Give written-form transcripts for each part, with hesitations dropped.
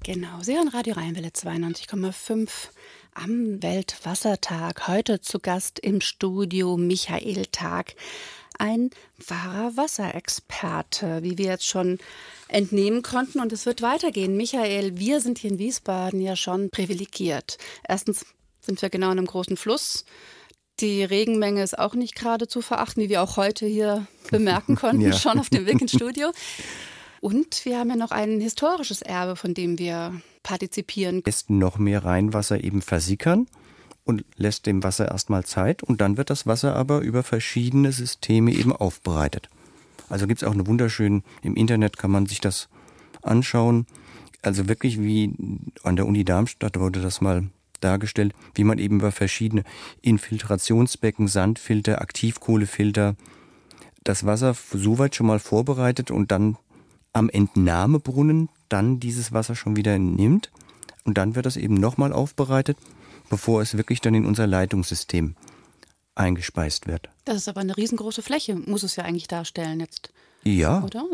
Genau, Sie hören Radio Rheinwelle 92,5 am Weltwassertag. Heute zu Gast im Studio Michael Tag, ein wahrer Wasserexperte, wie wir jetzt schon entnehmen konnten. Und es wird weitergehen. Michael, wir sind hier in Wiesbaden ja schon privilegiert. Erstens sind wir genau in einem großen Fluss. Die Regenmenge ist auch nicht gerade zu verachten, wie wir auch heute hier bemerken konnten, schon auf dem Weg ins Studio. Und wir haben ja noch ein historisches Erbe, von dem wir partizipieren. Lässt noch mehr Rheinwasser eben versickern und lässt dem Wasser erstmal Zeit. Und dann wird das Wasser aber über verschiedene Systeme eben aufbereitet. Also gibt es auch eine wunderschöne, im Internet kann man sich das anschauen. Also wirklich wie an der Uni Darmstadt wurde das mal dargestellt, wie man eben über verschiedene Infiltrationsbecken, Sandfilter, Aktivkohlefilter das Wasser so weit schon mal vorbereitet und dann am Entnahmebrunnen dann dieses Wasser schon wieder nimmt und dann wird das eben nochmal aufbereitet, bevor es wirklich dann in unser Leitungssystem eingespeist wird. Das ist aber eine riesengroße Fläche, muss es ja eigentlich darstellen jetzt. Ja. Oder?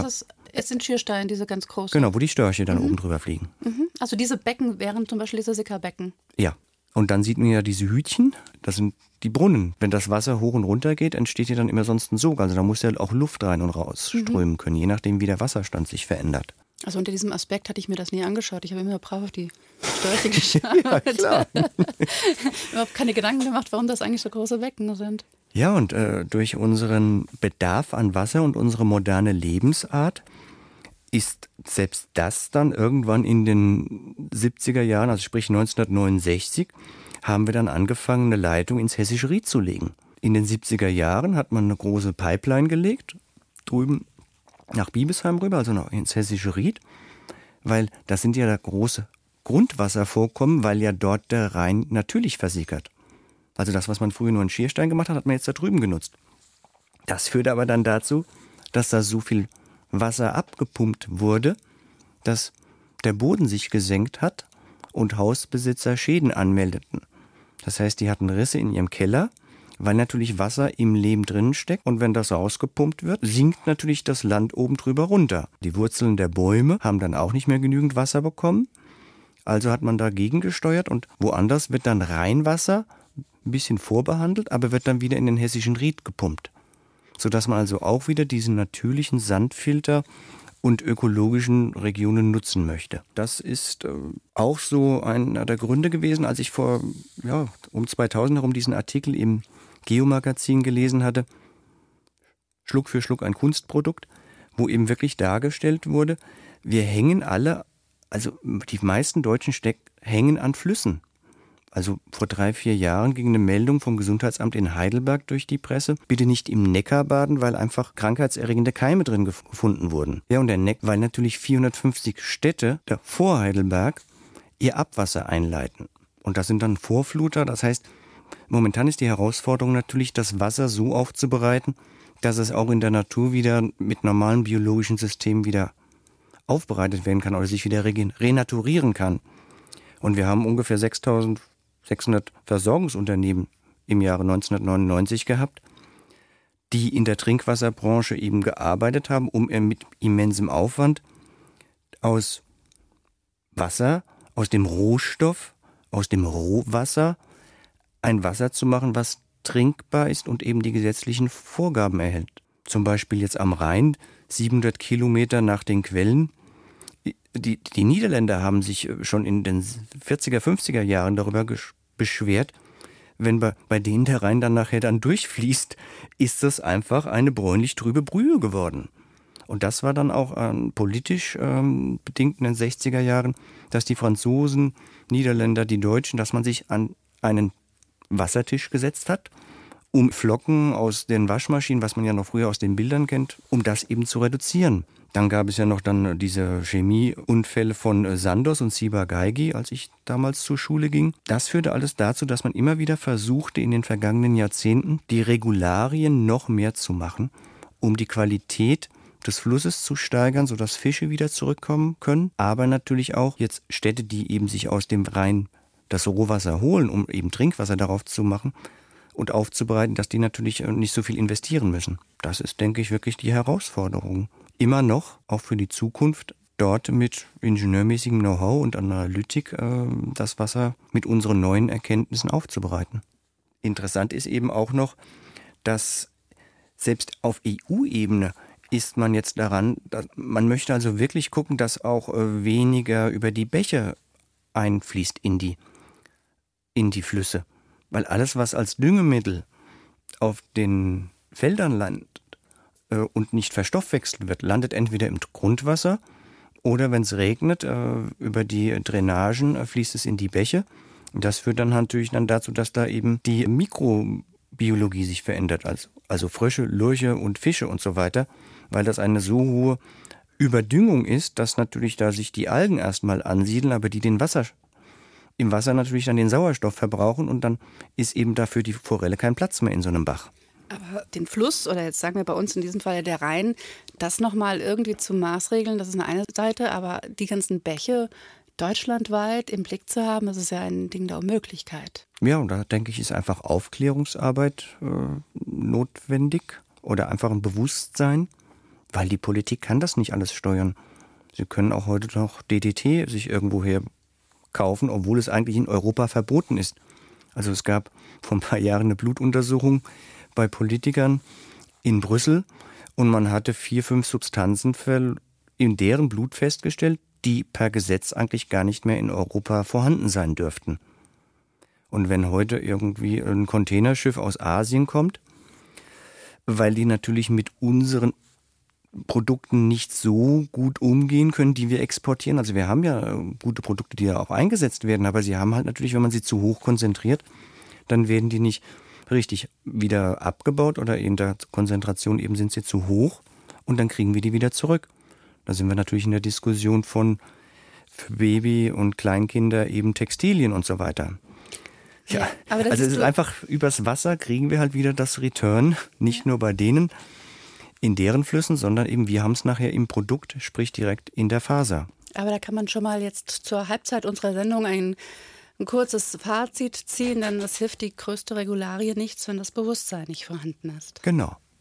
Es sind Schiersteine, diese ganz großen. Genau, wo die Störche dann oben drüber fliegen. Also diese Becken wären zum Beispiel diese Sickerbecken. Ja. Und dann sieht man ja diese Hütchen, das sind die Brunnen. Wenn das Wasser hoch und runter geht, entsteht ja dann immer sonst ein Sog. Also da muss ja auch Luft rein und raus strömen können, je nachdem wie der Wasserstand sich verändert. Also unter diesem Aspekt hatte ich mir das nie angeschaut. Ich habe immer brav auf die Störche geschaut. Ja, klar. Überhaupt keine Gedanken gemacht, warum das eigentlich so große Becken sind. Ja, und durch unseren Bedarf an Wasser und unsere moderne Lebensart ist selbst das dann irgendwann in den 70er Jahren, also sprich 1969, haben wir dann angefangen, eine Leitung ins Hessische Ried zu legen. In den 70er Jahren hat man eine große Pipeline gelegt, drüben nach Biebesheim rüber, also noch ins Hessische Ried, weil das sind ja da große Grundwasservorkommen, weil ja dort der Rhein natürlich versickert. Also das, was man früher nur in Schierstein gemacht hat, hat man jetzt da drüben genutzt. Das führte aber dann dazu, dass da so viel Wasser abgepumpt wurde, dass der Boden sich gesenkt hat und Hausbesitzer Schäden anmeldeten. Das heißt, die hatten Risse in ihrem Keller, weil natürlich Wasser im Lehm drin steckt und wenn das rausgepumpt wird, sinkt natürlich das Land oben drüber runter. Die Wurzeln der Bäume haben dann auch nicht mehr genügend Wasser bekommen, also hat man dagegen gesteuert und woanders wird dann Rheinwasser ein bisschen vorbehandelt, aber wird dann wieder in den Hessischen Ried gepumpt. Sodass man also auch wieder diesen natürlichen Sandfilter und ökologischen Regionen nutzen möchte. Das ist auch so einer der Gründe gewesen, als ich um 2000 herum diesen Artikel im Geo-Magazin gelesen hatte, Schluck für Schluck ein Kunstprodukt, wo eben wirklich dargestellt wurde, wir hängen alle, also die meisten deutschen Städte hängen an Flüssen. Also vor 3-4 Jahren ging eine Meldung vom Gesundheitsamt in Heidelberg durch die Presse. Bitte nicht im Neckar baden, weil einfach krankheitserregende Keime drin gefunden wurden. Ja, und weil natürlich 450 Städte vor Heidelberg ihr Abwasser einleiten. Und das sind dann Vorfluter. Das heißt, momentan ist die Herausforderung natürlich, das Wasser so aufzubereiten, dass es auch in der Natur wieder mit normalen biologischen Systemen wieder aufbereitet werden kann oder sich wieder renaturieren kann. Und wir haben ungefähr 6.600 Versorgungsunternehmen im Jahre 1999 gehabt, die in der Trinkwasserbranche eben gearbeitet haben, um mit immensem Aufwand aus Wasser, aus dem Rohstoff, aus dem Rohwasser ein Wasser zu machen, was trinkbar ist und eben die gesetzlichen Vorgaben erhält. Zum Beispiel jetzt am Rhein, 700 Kilometer nach den Quellen. Die Niederländer haben sich schon in den 40er, 50er Jahren darüber beschwert, wenn bei denen der Rhein dann nachher durchfließt, ist das einfach eine bräunlich trübe Brühe geworden. Und das war dann auch politisch bedingt in den 60er Jahren, dass die Franzosen, Niederländer, die Deutschen, dass man sich an einen Wassertisch gesetzt hat, um Flocken aus den Waschmaschinen, was man ja noch früher aus den Bildern kennt, um das eben zu reduzieren. Dann gab es ja noch dann diese Chemieunfälle von Sandoz und Ciba-Geigy, als ich damals zur Schule ging. Das führte alles dazu, dass man immer wieder versuchte, in den vergangenen Jahrzehnten die Regularien noch mehr zu machen, um die Qualität des Flusses zu steigern, sodass Fische wieder zurückkommen können. Aber natürlich auch jetzt Städte, die eben sich aus dem Rhein das Rohwasser holen, um eben Trinkwasser darauf zu machen und aufzubereiten, dass die natürlich nicht so viel investieren müssen. Das ist, denke ich, wirklich die Herausforderung. Immer noch, auch für die Zukunft, dort mit ingenieurmäßigem Know-how und Analytik das Wasser mit unseren neuen Erkenntnissen aufzubereiten. Interessant ist eben auch noch, dass selbst auf EU-Ebene ist man jetzt daran, man möchte also wirklich gucken, dass auch weniger über die Bäche einfließt in die Flüsse. Weil alles, was als Düngemittel auf den Feldern landet und nicht verstoffwechselt wird, landet entweder im Grundwasser oder wenn es regnet, über die Drainagen fließt es in die Bäche. Das führt dann natürlich dazu, dass da eben die Mikrobiologie sich verändert, also Frösche, Lurche und Fische und so weiter, weil das eine so hohe Überdüngung ist, dass natürlich da sich die Algen erstmal ansiedeln, aber die im Wasser natürlich dann den Sauerstoff verbrauchen und dann ist eben dafür die Forelle kein Platz mehr in so einem Bach. Aber den Fluss, oder jetzt sagen wir bei uns in diesem Fall der Rhein, das nochmal irgendwie zu maßregeln, das ist eine Seite, aber die ganzen Bäche deutschlandweit im Blick zu haben, das ist ja ein Ding der Unmöglichkeit. Ja, und da denke ich, ist einfach Aufklärungsarbeit notwendig oder einfach ein Bewusstsein, weil die Politik kann das nicht alles steuern. Sie können auch heute noch DDT sich irgendwoher kaufen, obwohl es eigentlich in Europa verboten ist. Also es gab vor ein paar Jahren eine Blutuntersuchung bei Politikern in Brüssel und man hatte 4, 5 Substanzen in deren Blut festgestellt, die per Gesetz eigentlich gar nicht mehr in Europa vorhanden sein dürften. Und wenn heute irgendwie ein Containerschiff aus Asien kommt, weil die natürlich mit unseren Produkten nicht so gut umgehen können, die wir exportieren. Also wir haben ja gute Produkte, die ja auch eingesetzt werden, aber sie haben halt natürlich, wenn man sie zu hoch konzentriert, dann werden die nicht richtig wieder abgebaut oder in der Konzentration eben sind sie zu hoch und dann kriegen wir die wieder zurück. Da sind wir natürlich in der Diskussion von für Baby und Kleinkinder eben Textilien und so weiter. Ja, aber also es ist einfach, übers Wasser kriegen wir halt wieder das Return, nicht nur bei denen in deren Flüssen, sondern eben wir haben es nachher im Produkt, sprich direkt in der Faser. Aber da kann man schon mal jetzt zur Halbzeit unserer Sendung ein kurzes Fazit ziehen, denn es hilft die größte Regularie nichts, wenn das Bewusstsein nicht vorhanden ist. Genau.